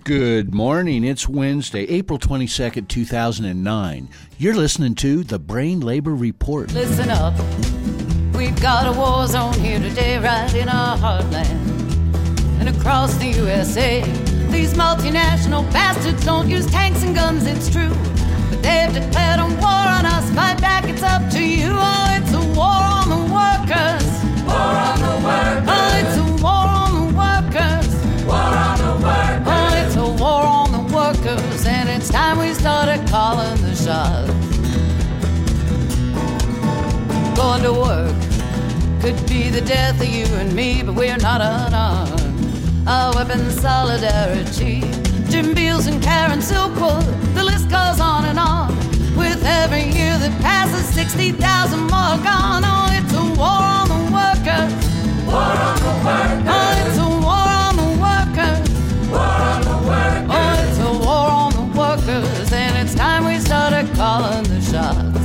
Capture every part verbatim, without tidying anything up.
Good morning. It's Wednesday, April twenty-second, two thousand nine. You're listening to the Brain Labor Report. Listen up. We've got a war zone here today, right in our heartland. And across the U S A, these multinational bastards don't use tanks and guns, it's true. But they've declared a war on us. Fight back, it's up to you. Oh, it's a war on the workers. War on the workers. Oh, it's a war on the workers. War on the workers. Oh, it's a war on the workers. And it's time we started calling the shots. Going to work could be the death of you and me, but we're not unarmed. Our weapons, solidarity. Jim Beals and Karen Silkwood, the list goes on and on. With every year that passes, sixty thousand more gone. Oh, it's a war on the workers. War on the workers. Oh, it's a war on the workers. War on the workers. Oh, it's a war on the workers. And it's time we started calling the shots.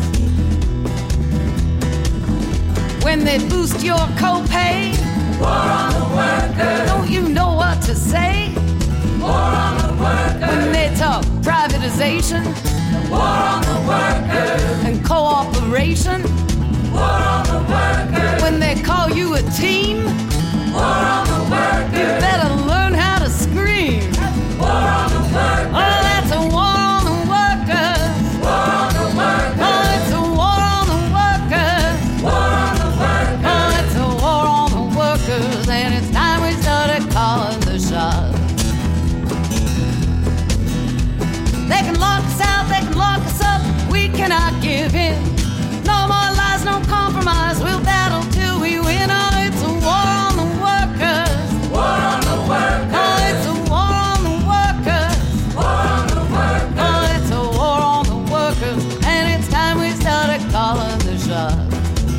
When they boost your copay, war on the workers. Don't you know what to say? War on the workers. When they talk privatization, war on the workers. And cooperation, war on the workers. When they call you a team, war on the workers. You better learn how to scream. War on the workers. Oh, that's a war on the workers. War on the workers. Oh, it's a war on the workers. War on the workers. Oh, it's a war on the workers. And it's time we started calling the shots. They can lock us out, they can lock us up, we cannot give in. No more lies, no compromise, we'll battle till we win. Oh, it's a war on the workers. War on the workers. Oh, it's a war on the workers. War on the workers. Oh, it's a war on the workers. And it's time we started calling the shots.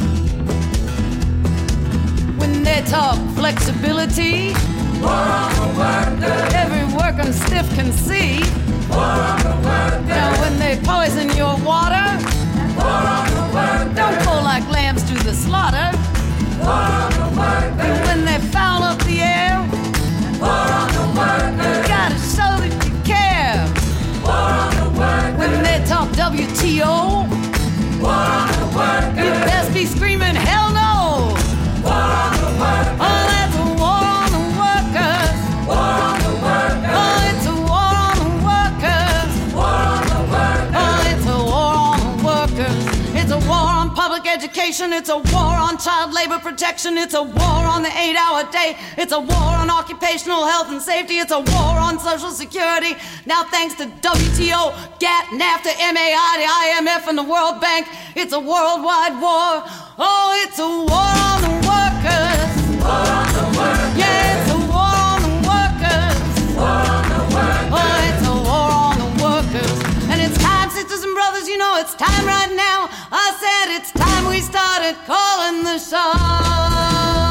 When they talk flexibility, war on the workers. Every working stiff can see. War on the workers. Now when they poison your water, war on the workers. Don't pull like lambs to the slaughter. War on the workers. And when they foul up the air, war on the workers. You gotta show that you care. War on the workers. When they talk W T O, war on the workers. You best be screaming hell no. War on the workers. Oh, that's a war on the workers. War on the workers. Oh, it's a war on the workers. War on the workers. Oh, it's a war on the workers. It's a war on public education. It's a war on child labor protection. It's a war on the eight-hour day. It's a war on occupational health and safety. It's a war on Social Security. Now, thanks to W T O, GATT, NAFTA, M A I, the I M F, and the World Bank, it's a worldwide war. Oh, it's a war on the workers. War on the workers. Yeah, it's a war on the workers. War on the workers. Oh, it's a war on the workers. And it's time, sisters and brothers, you know it's time right now. I said it's time we started calling the shots.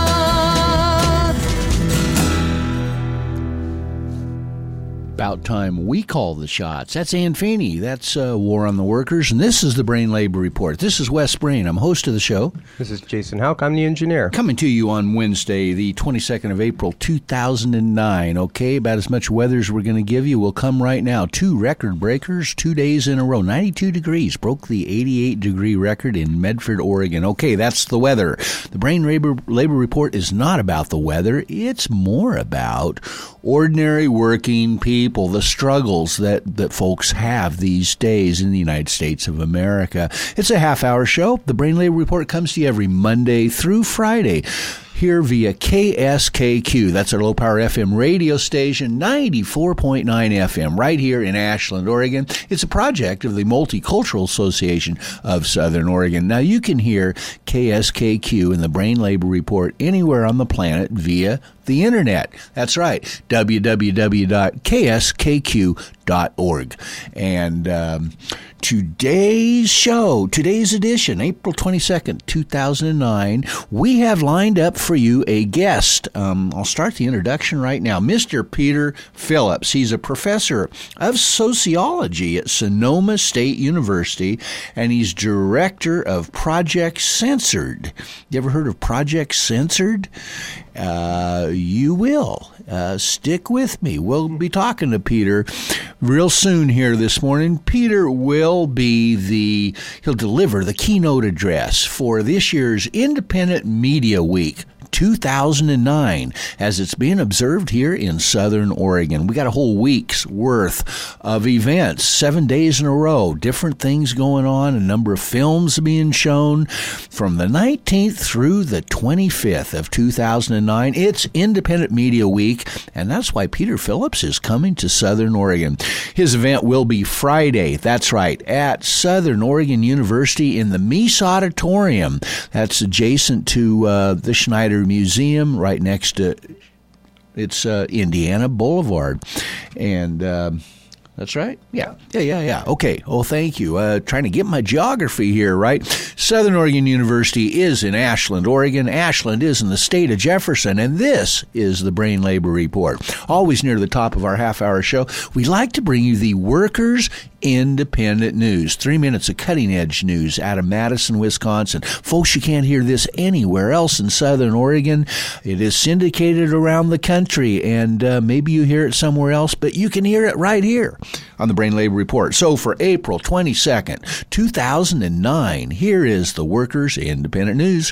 About time we call the shots. That's Ann Feeney. That's uh, War on the Workers. And this is the Brain Labor Report. This is Wes Brain. I'm host of the show. This is Jason Houck. I'm the engineer. Coming to you on Wednesday, the twenty-second of April, two thousand nine. Okay, about as much weather as we're going to give you will come right now. Two record breakers, two days in a row. ninety-two degrees. Broke the eighty-eight degree record in Medford, Oregon. Okay, that's the weather. The Brain Labor, Labor Report is not about the weather. It's more about ordinary working people, the struggles that, that folks have these days in the United States of America. It's a half-hour show. The Brain Labor Report comes to you every Monday through Friday here via K S K Q. That's our low-power F M radio station, ninety-four point nine F M, right here in Ashland, Oregon. It's a project of the Multicultural Association of Southern Oregon. Now, you can hear K S K Q and the Brain Labor Report anywhere on the planet via the internet. That's right, w w w dot k s k q dot org. And um, today's show, today's edition, April twenty-second, two thousand nine, we have lined up for you a guest. Um, I'll start the introduction right now. Mister Peter Phillips. He's a professor of sociology at Sonoma State University, and he's director of Project Censored. You ever heard of Project Censored? Uh, you will. Uh, stick with me. We'll be talking to Peter real soon here this morning. Peter will be the, he'll deliver the keynote address for this year's Independent Media Week two thousand nine, as it's being observed here in Southern Oregon. We got a whole week's worth of events, seven days in a row, different things going on, a number of films being shown from the nineteenth through the twenty-fifth of two thousand nine. It's Independent Media Week, and that's why Peter Phillips is coming to Southern Oregon. His event will be Friday, that's right, at Southern Oregon University in the Meese Auditorium. That's adjacent to uh, the Schneider Museum, right next to it's uh, Indiana Boulevard, and um, that's right. Yeah, yeah, yeah, yeah. Okay. Oh, thank you. Uh, trying to get my geography here, right? Southern Oregon University is in Ashland, Oregon. Ashland is in the state of Jefferson, and this is the Brain Labor Report. Always near the top of our half-hour show, we like to bring you the Workers Independent News. Three minutes of cutting-edge news out of Madison, Wisconsin. Folks, you can't hear this anywhere else in Southern Oregon. It is syndicated around the country, and uh, maybe you hear it somewhere else, but you can hear it right here on the Brain Labor Report. So for April twenty-second, two thousand nine, here is the Workers Independent News.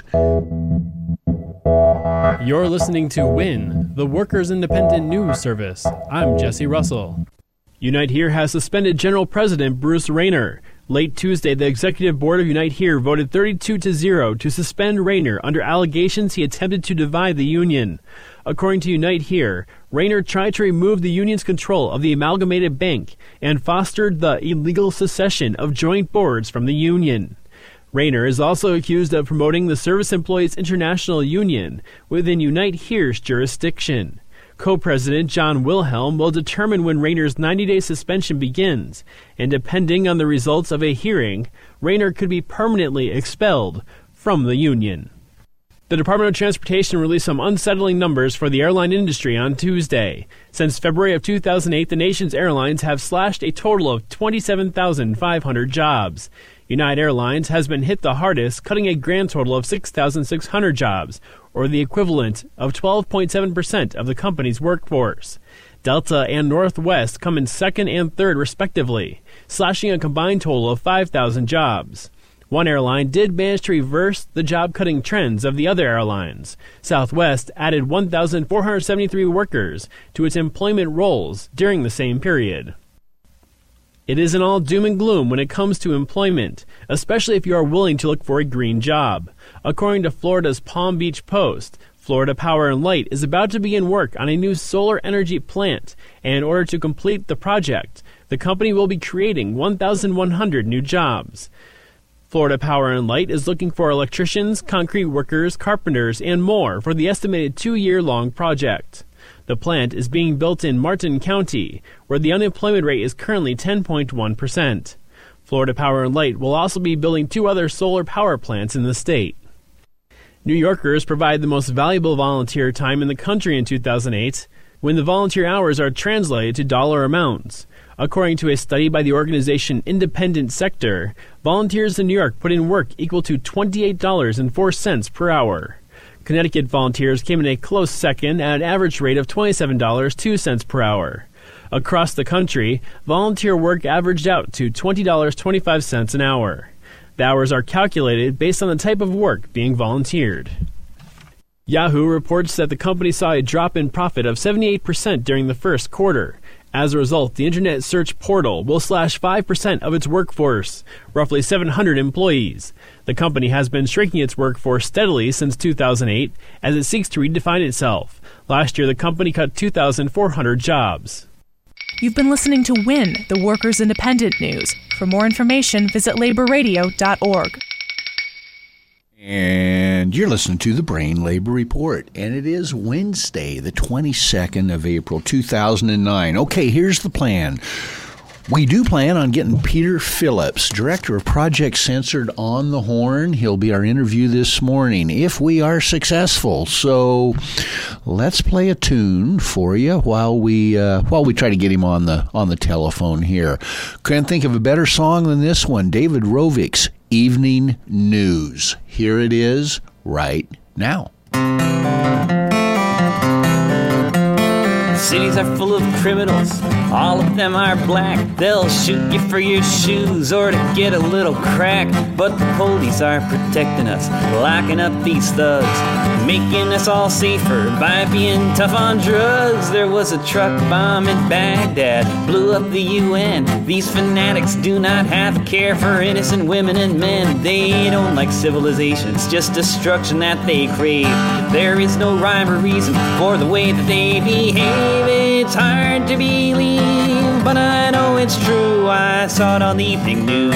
You're listening to W I N, the Workers Independent News Service. I'm Jesse Russell. Unite Here has suspended General President Bruce Rayner. Late Tuesday, the Executive Board of Unite Here voted thirty-two to zero to suspend Rayner under allegations he attempted to divide the union. According to Unite Here, Rayner tried to remove the union's control of the Amalgamated Bank and fostered the illegal secession of joint boards from the union. Rayner is also accused of promoting the Service Employees International Union within Unite Here's jurisdiction. Co-President John Wilhelm will determine when Rayner's ninety-day suspension begins, and depending on the results of a hearing, Rayner could be permanently expelled from the union. The Department of Transportation released some unsettling numbers for the airline industry on Tuesday. Since February of two thousand eight, the nation's airlines have slashed a total of twenty-seven thousand five hundred jobs. United Airlines has been hit the hardest, cutting a grand total of six thousand six hundred jobs, or the equivalent of twelve point seven percent of the company's workforce. Delta and Northwest come in second and third respectively, slashing a combined total of five thousand jobs. One airline did manage to reverse the job-cutting trends of the other airlines. Southwest added one thousand four hundred seventy-three workers to its employment rolls during the same period. It isn't all doom and gloom when it comes to employment, especially if you are willing to look for a green job. According to Florida's Palm Beach Post, Florida Power and Light is about to begin work on a new solar energy plant, and in order to complete the project, the company will be creating one thousand one hundred new jobs. Florida Power and Light is looking for electricians, concrete workers, carpenters, and more for the estimated two-year-long project. The plant is being built in Martin County, where the unemployment rate is currently ten point one percent. Florida Power and Light will also be building two other solar power plants in the state. New Yorkers provide the most valuable volunteer time in the country in two thousand eight, when the volunteer hours are translated to dollar amounts. According to a study by the organization Independent Sector, volunteers in New York put in work equal to twenty-eight dollars and four cents per hour. Connecticut volunteers came in a close second at an average rate of twenty-seven dollars and two cents per hour. Across the country, volunteer work averaged out to twenty dollars and twenty-five cents an hour. The hours are calculated based on the type of work being volunteered. Yahoo reports that the company saw a drop in profit of seventy-eight percent during the first quarter. As a result, the Internet Search Portal will slash five percent of its workforce, roughly seven hundred employees. The company has been shrinking its workforce steadily since two thousand eight as it seeks to redefine itself. Last year, the company cut two thousand four hundred jobs. You've been listening to W I N, the Workers Independent News. For more information, visit labor radio dot org. And you're listening to the Brain Labor Report, and it is Wednesday, the twenty-second of April, two thousand nine. Okay, here's the plan. We do plan on getting Peter Phillips, Director of Project Censored, on the horn. He'll be our interview this morning if we are successful. So let's play a tune for you while we uh, while we try to get him on the on the telephone here. Can't think of a better song than this one, David Rovick's Evening News. Here it is right now. Cities are full of criminals, all of them are black. They'll shoot you for your shoes or to get a little crack. But the police are protecting us, locking up these thugs, making us all safer by being tough on drugs. There was a truck bomb in Baghdad, blew up the U N. These fanatics do not have a care for innocent women and men. They don't like civilization, it's just destruction that they crave. There is no rhyme or reason for the way that they behave. It's hard to believe, but I know it's true. I saw it on the evening news.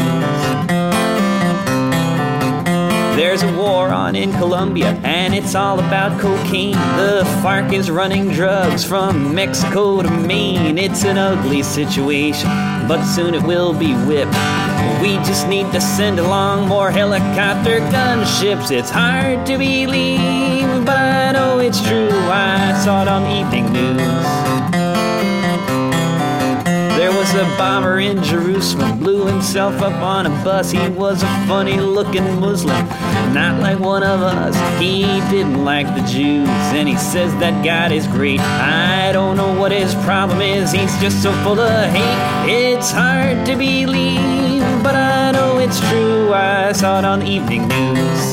There's a war on in Colombia, and it's all about cocaine. The FARC is running drugs from Mexico to Maine. It's an ugly situation, but soon it will be whipped. We just need to send along more helicopter gunships. It's hard to believe, but I know it's true. I saw it on the evening news. There was a bomber in Jerusalem, blew himself up on a bus. He was a funny-looking Muslim, not like one of us. He didn't like the Jews, and he says that God is great. I don't know what his problem is, he's just so full of hate. It's hard to believe, but I know it's true. I saw it on the evening news.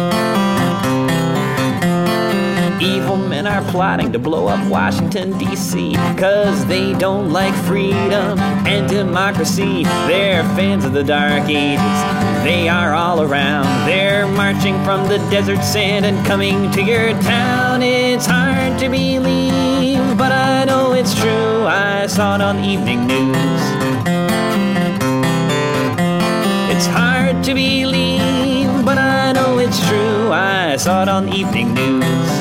Evil men are plotting to blow up Washington, D C, cause they don't like freedom and democracy. They're fans of the Dark Ages, they are all around. They're marching from the desert sand and coming to your town. It's hard to believe, but I know it's true. I saw it on the evening news. It's hard to believe, but I know it's true. I saw it on the evening news.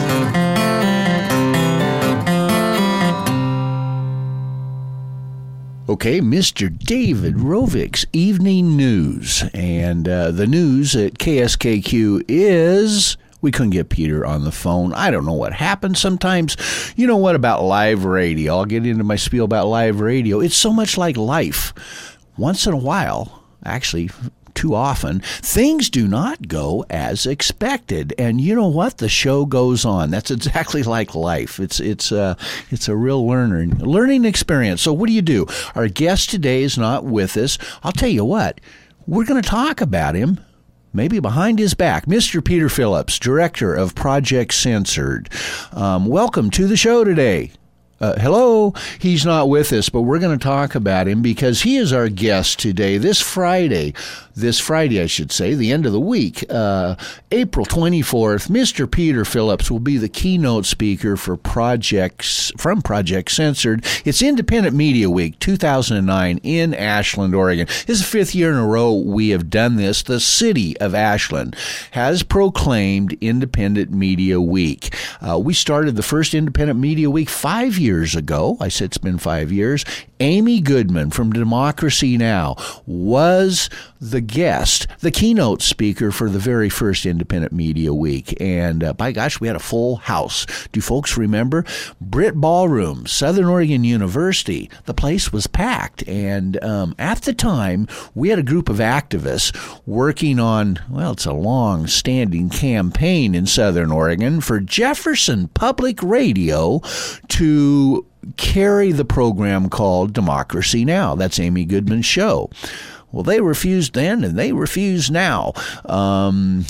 Okay, Mister David Rovick's Evening News. And uh, the news at K S K Q is... we couldn't get Peter on the phone. I don't know what happened. Sometimes, you know what about live radio? I'll get into my spiel about live radio. It's so much like life. Once in a while, actually... too often, things do not go as expected, and you know what? The show goes on. That's exactly like life. It's it's a it's a real learning learning experience. So what do you do? Our guest today is not with us. I'll tell you what. We're going to talk about him. Maybe behind his back, Mister Peter Phillips, director of Project Censored. Um, welcome to the show today. Uh, hello, he's not with us, but we're going to talk about him because he is our guest today, this Friday, this Friday, I should say, the end of the week, uh, April twenty-fourth. Mister Peter Phillips will be the keynote speaker for projects from Project Censored. It's Independent Media Week two thousand nine in Ashland, Oregon. This is the fifth year in a row we have done this. The city of Ashland has proclaimed Independent Media Week. Uh, we started the first Independent Media Week five years years ago. I said it's been five years. Amy Goodman from Democracy Now! Was the guest, the keynote speaker for the very first Independent Media Week. And uh, by gosh, we had a full house. Do folks remember? Britt Ballroom, Southern Oregon University. The place was packed. And um, at the time, we had a group of activists working on, well, it's a long-standing campaign in Southern Oregon for Jefferson Public Radio to carry the program called Democracy Now! That's Amy Goodman's show. Well, they refused then, and they refuse now. Um,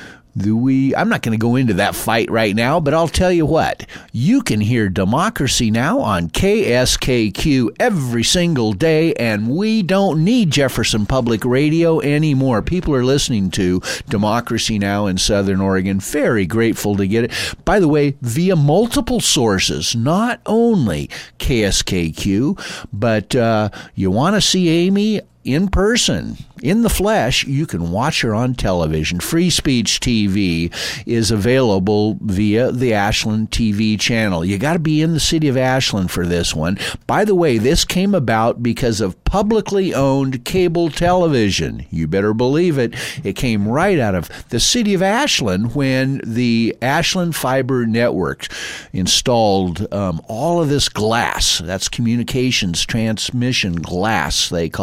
do we? I'm not going to go into that fight right now, but I'll tell you what. You can hear Democracy Now! On K S K Q every single day, and we don't need Jefferson Public Radio anymore. People are listening to Democracy Now! In Southern Oregon. Very grateful to get it. By the way, via multiple sources, not only K S K Q, but uh, you want to see Amy in person, in the flesh, you can watch her on television. Free Speech T V is available via the Ashland T V channel. You got to be in the city of Ashland for this one. By the way, this came about because of publicly owned cable television. You better believe it. It came right out of the city of Ashland when the Ashland Fiber Network installed um, all of this glass. That's communications transmission glass, they call it. Communications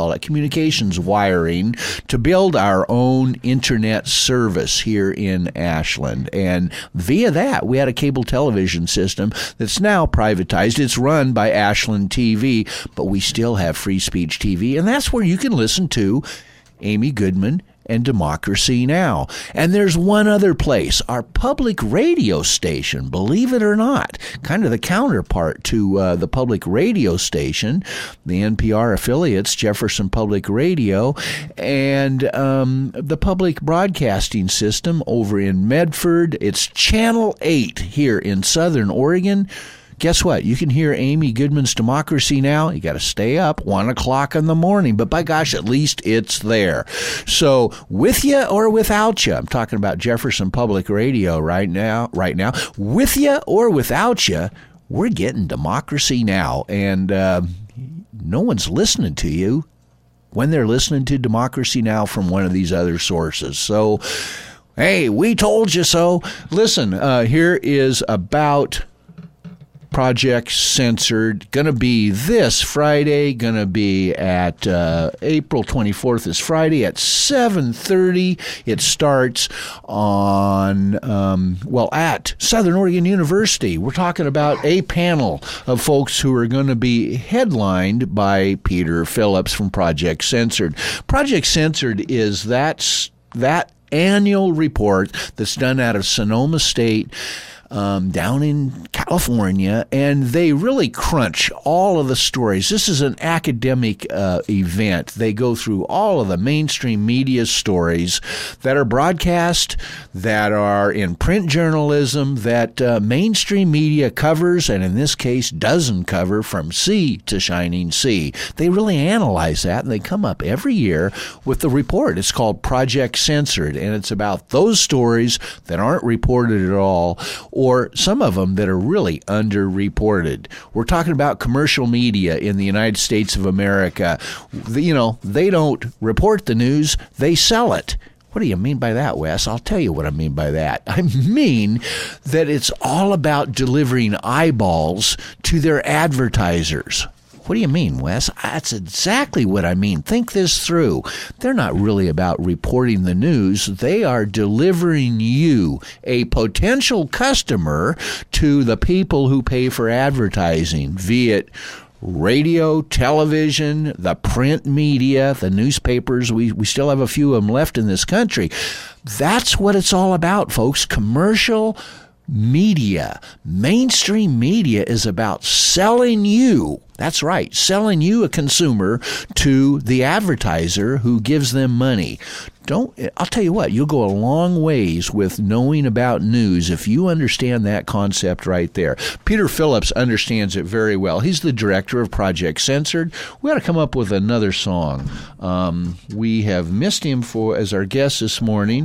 communications wiring to build our own internet service here in Ashland. And via that, we had a cable television system that's now privatized. It's run by Ashland T V, but we still have Free Speech T V, and that's where you can listen to Amy Goodman and Democracy Now! And there's one other place, our public radio station, believe it or not, kind of the counterpart to uh, the public radio station, the N P R affiliates, Jefferson Public Radio, and um, the public broadcasting system over in Medford. It's Channel eight here in Southern Oregon. Guess what? You can hear Amy Goodman's Democracy Now! You got to stay up one o'clock in the morning, but by gosh, at least it's there. So, with you or without you, I'm talking about Jefferson Public Radio right now. Right now, with you or without you, we're getting Democracy Now! And uh, no one's listening to you when they're listening to Democracy Now! From one of these other sources. So, hey, we told you so. Listen, uh, here is about Project Censored, going to be this Friday, going to be at uh, April twenty-fourth is Friday at seven thirty. It starts on, um, well, at Southern Oregon University. We're talking about a panel of folks who are going to be headlined by Peter Phillips from Project Censored. Project Censored is that, that annual report that's done out of Sonoma State, Um, down in California, and they really crunch all of the stories. This is an academic uh, event. They go through all of the mainstream media stories that are broadcast, that are in print journalism, that uh, mainstream media covers, and in this case doesn't cover from sea to shining sea. They really analyze that, and they come up every year with the report. It's called Project Censored, and it's about those stories that aren't reported at all, or some of them that are really underreported. We're talking about commercial media in the United States of America. You know, they don't report the news, they sell it. What do you mean by that, Wes? I'll tell you what I mean by that. I mean that it's all about delivering eyeballs to their advertisers. What do you mean, Wes? That's exactly what I mean. Think this through. They're not really about reporting the news. They are delivering you, a potential customer, to the people who pay for advertising, be it radio, television, the print media, the newspapers. We, we still have a few of them left in this country. That's what it's all about, folks. Commercial media, mainstream media is about selling you. That's right, selling you, a consumer, to the advertiser who gives them money. Don't, I'll tell you what, you'll go a long ways with knowing about news if you understand that concept right there. Peter Phillips understands it very well. He's the director of Project Censored. We got to come up with another song. Um, we have missed him for as our guest this morning.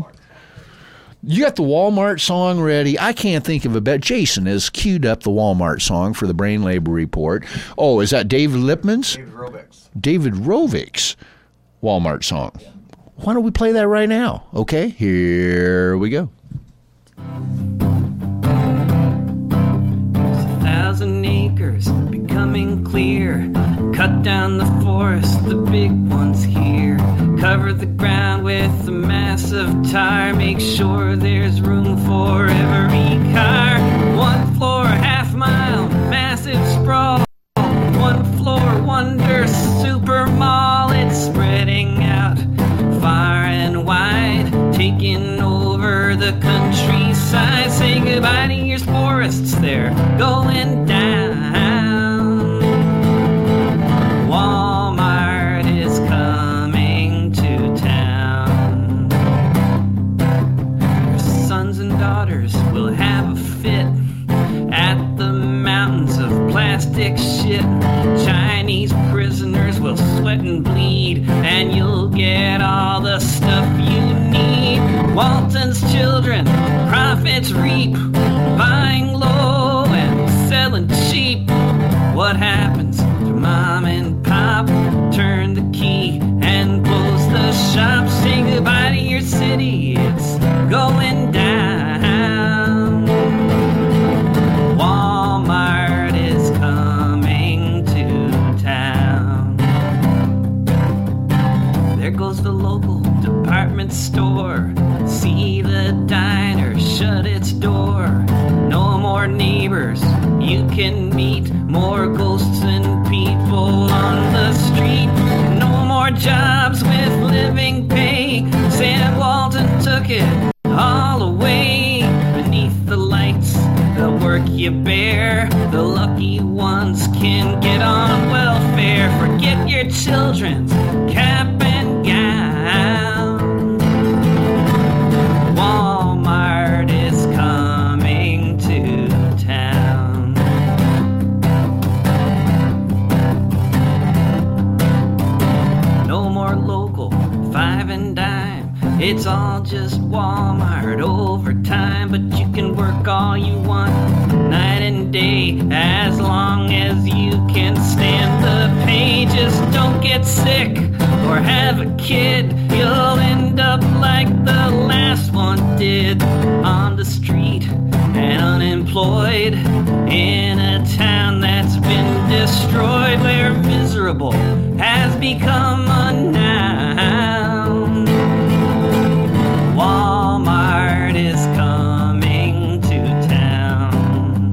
You got the Walmart song ready. I can't think of a better. Jason has queued up the Walmart song for the Brain Labor Report. Oh, is that David Lipman's? David Rovick's. David Rovick's Walmart song. Why don't we play that right now? Okay, here we go. A thousand acres becoming clear. Cut down the forest, the big ones here. Cover the ground with a massive tire. Make sure there's room for every car. One floor, half mile, massive sprawl. One floor wonder, super mall. It's spreading out far and wide, taking over the countryside. Say goodbye to your forests, they're going down. Walmart is coming to town. Your sons and daughters will have a fit at the mountains of plastic shit. Chinese prisoners will sweat and bleed, and you'll get all the stuff you need. Walton's children, profits reap, buying low and selling cheap. What happens to mom and pop? Turn the key and close the shop. Say goodbye to your city, it's going down. Walmart is coming to town. store. See the diner shut its door. No more neighbors you can meet. More ghosts and people on the street. No more jobs with living pay. Sam Walton took it all away. Beneath the lights, the work you bear, the lucky ones can get on welfare. Forget your children's cap and gown. Walmart is coming to town. No more local five and dime. It's all just Walmart overtime. But you can work all you want, night and day, as long as you can stand the pay. Just don't get sick or have a kid. You'll end up like the last one did, on the street and unemployed, in a town that's been destroyed, where miserable has become a noun. Walmart is coming to town,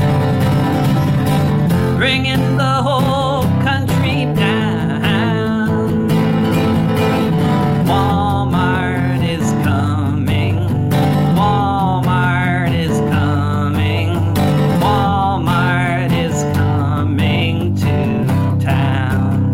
bringing the whole country down. Walmart is coming. Walmart is coming. Walmart is coming to town.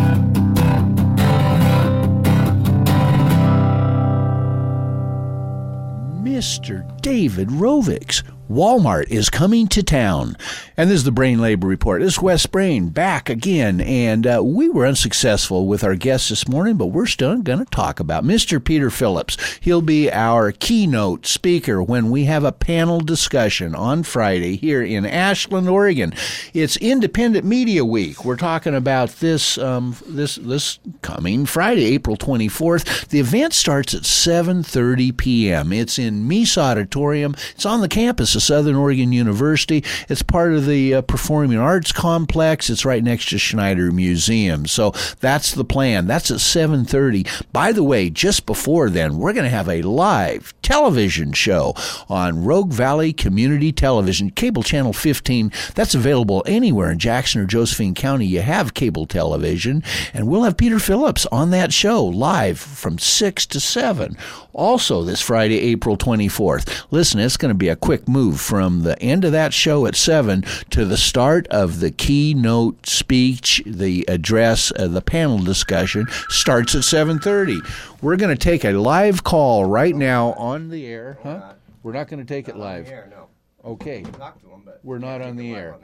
Mister David Rovics. Walmart is coming to town. And this is the Brain Labor Report. This is Wes Brain back again. And uh, we were unsuccessful with our guest this morning, but we're still going to talk about Mister Peter Phillips. He'll be our keynote speaker when we have a panel discussion on Friday here in Ashland, Oregon. It's Independent Media Week. We're talking about this um, this this coming Friday, April twenty-fourth. The event starts at seven thirty p.m. It's in Meese Auditorium. It's on the campus of Southern Oregon University. It's part of the uh, Performing Arts Complex. It's right next to Schneider Museum. So that's the plan. That's at seven thirty. By the way, just before then, we're going to have a live television show on Rogue Valley Community Television, cable channel fifteen. That's available anywhere in Jackson or Josephine County. You have cable television. And we'll have Peter Phillips on that show live from six to seven. Also this Friday, April twenty-fourth. Listen, it's going to be a quick move from the end of that show at seven to the start of the keynote speech. The address, uh, the panel discussion starts at seven thirty. We're going to take a live call right now on the air. Huh? We're not going to take it live. Okay. We're not on the air.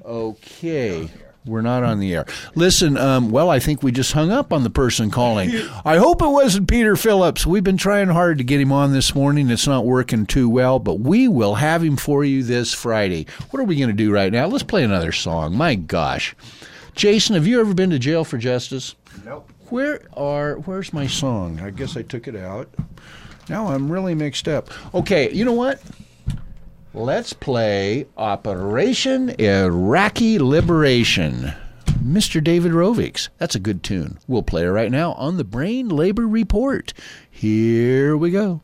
Okay. We're not on the air. Listen, um, well, I think we just hung up on the person calling. I hope it wasn't Peter Phillips. We've been trying hard to get him on this morning. It's not working too well, but we will have him for you this Friday. What are we going to do right now? Let's play another song. My gosh. Jason, have you ever been to jail for justice? Nope. Where are, where's my song? I guess I took it out. Now I'm really mixed up. Okay, you know what? Let's play Operation Iraqi Liberation. Mister David Rovics. That's a good tune. We'll play it right now on the Brain Labor Report. Here we go.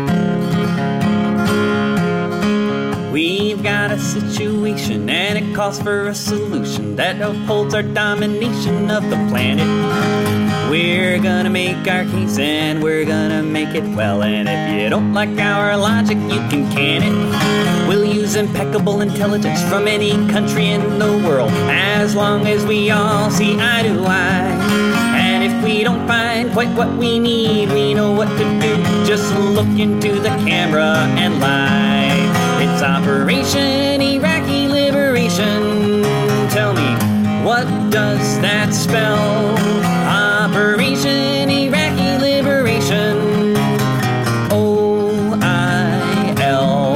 We've got a situation and it calls for a solution that upholds our domination of the planet. We're gonna make our case and we're gonna make it well. And if you don't like our logic, you can can it. We'll use impeccable intelligence from any country in the world, as long as we all see eye to eye. And if we don't find quite what we need, we know what to do. Just look into the camera and lie. It's Operation Iraqi Liberation. Tell me, what does that spell? Operation Iraqi Liberation. O I L.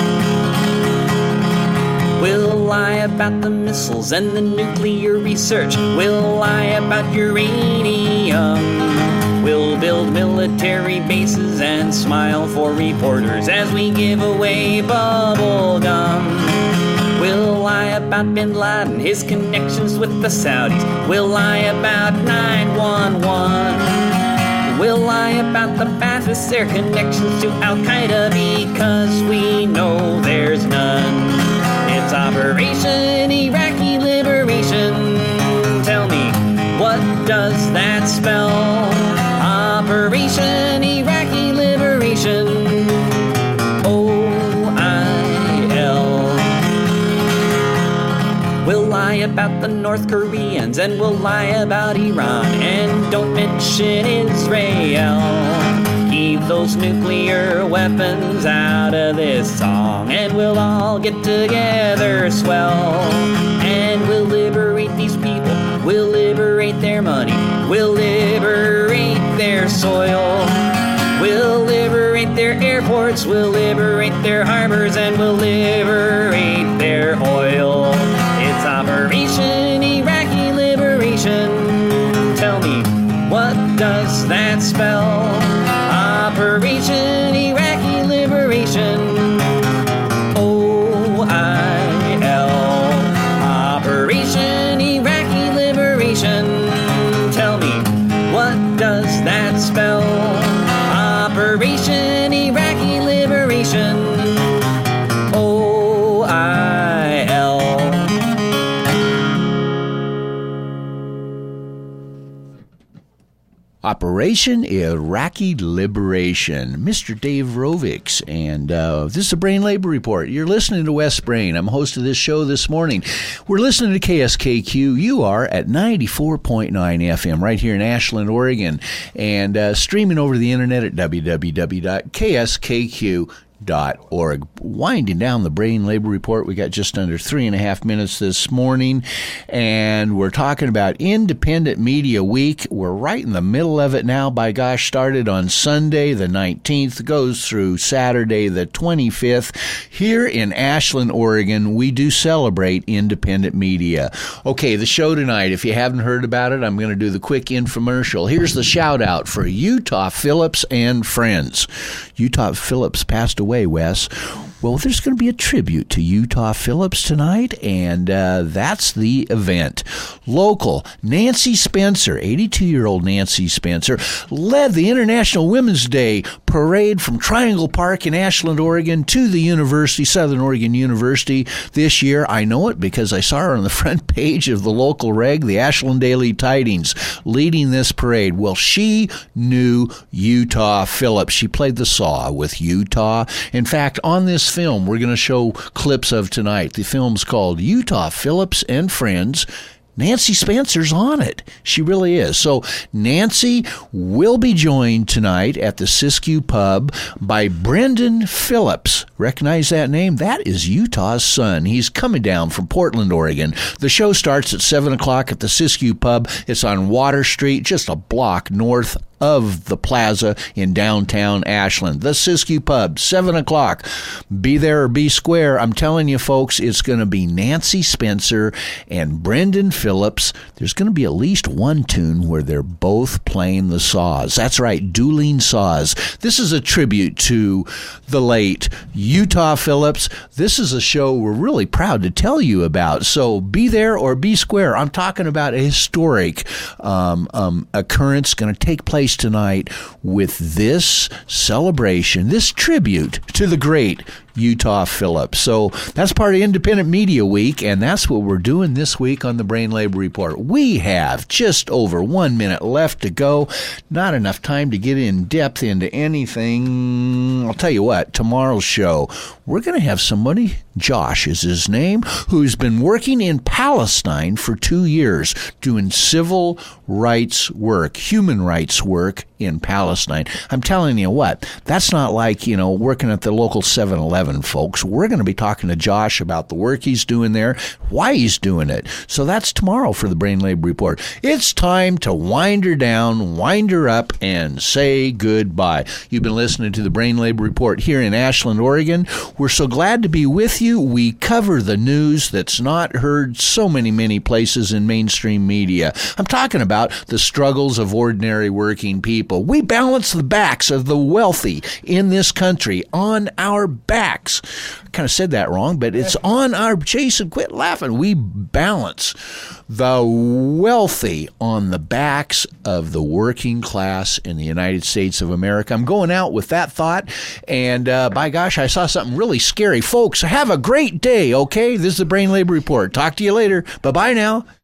We'll lie about the missiles and the nuclear research. We'll lie about uranium. We'll build military bases and smile for reporters as we give away bubble gum. We'll lie about Bin Laden, his connections with the Saudis. We'll lie about nine one one. We'll lie about the Ba'athist, their connections to Al-Qaeda, because we know there's none. It's Operation Iraqi Liberation. Tell me, what does that spell? Operation Iraqi Liberation. O I L. We'll lie about the North Koreans, and we'll lie about Iran, and don't mention Israel. Keep those nuclear weapons out of this song, and we'll all get together swell. And we'll liberate these people, we'll liberate their money, we'll liberate their soil. We'll liberate their airports, we'll liberate their harbors, and we'll liberate their oil. It's Operation Iraqi Liberation. Tell me, what does that spell? Operation Iraqi Liberation. O I L. Operation Iraqi Liberation. Tell me, what does that spell? Operation Iraqi Liberation. O I L. Operation Iraqi Liberation. Mister Dave Rovics, and uh, this is a Brain Labor Report. You're listening to West Brain. I'm host of this show this morning. We're listening to K S K Q. You are at ninety-four point nine F M right here in Ashland, Oregon, and uh, streaming over the internet at w w w dot k s k q dot org. Winding down the Brain Labor Report, we got just under three and a half minutes this morning, and we're talking about Independent Media Week. We're right in the middle of it now. By gosh, started on Sunday the nineteenth, goes through Saturday the twenty-fifth. Here in Ashland, Oregon, we do celebrate independent media. Okay, the show tonight, if you haven't heard about it, I'm going to do the quick infomercial. Here's the shout out for Utah Phillips and Friends. Utah Phillips passed away, Wes. Well, there's going to be a tribute to Utah Phillips tonight, and uh, that's the event. Local, Nancy Spencer, eighty-two-year-old Nancy Spencer, led the International Women's Day parade from Triangle Park in Ashland, Oregon, to the University, Southern Oregon University this year. I know it because I saw her on the front page of the local reg, the Ashland Daily Tidings, leading this parade. Well, she knew Utah Phillips. She played the saw with Utah. In fact, on this film we're going to show clips of tonight, the film's called Utah Phillips and Friends. Nancy Spencer's on it. She really is. So Nancy will be joined tonight at the Siskiyou Pub by Brendan Phillips. Recognize that name? That is Utah's son. He's coming down from Portland, Oregon. The show starts at seven o'clock at the Siskiyou Pub. It's on Water Street, just a block north of the plaza in downtown Ashland. The Siskiyou Pub, seven o'clock. Be there or be square. I'm telling you, folks, it's going to be Nancy Spencer and Brendan Phillips. There's going to be at least one tune where they're both playing the saws. That's right, dueling saws. This is a tribute to the late Utah Phillips. This is a show we're really proud to tell you about. So be there or be square. I'm talking about a historic um, um, occurrence going to take place tonight with this celebration, this tribute to the great Utah Phillips. So that's part of Independent Media Week, and that's what we're doing this week on the Brain Labor Report. We have just over one minute left to go. Not enough time to get in depth into anything. I'll tell you what, tomorrow's show, we're going to have somebody, Josh is his name, who's been working in Palestine for two years doing civil rights work, human rights work in Palestine. I'm telling you what, that's not like, you know, working at the local seven eleven, folks. We're going to be talking to Josh about the work he's doing there, why he's doing it. So that's tomorrow for the Brain Labor Report. It's time to wind her down, wind her up, and say goodbye. You've been listening to the Brain Labor Report here in Ashland, Oregon. We're so glad to be with you. you, we cover the news that's not heard so many, many places in mainstream media. I'm talking about the struggles of ordinary working people. We balance the backs of the wealthy in this country on our backs. I kind of said that wrong, but it's on our, Jason, quit laughing. We balance the wealthy on the backs of the working class in the United States of America. I'm going out with that thought, and uh, by gosh, I saw something really scary. Folks, have a great day, okay? This is the Brain Labor Report. Talk to you later. Bye-bye now.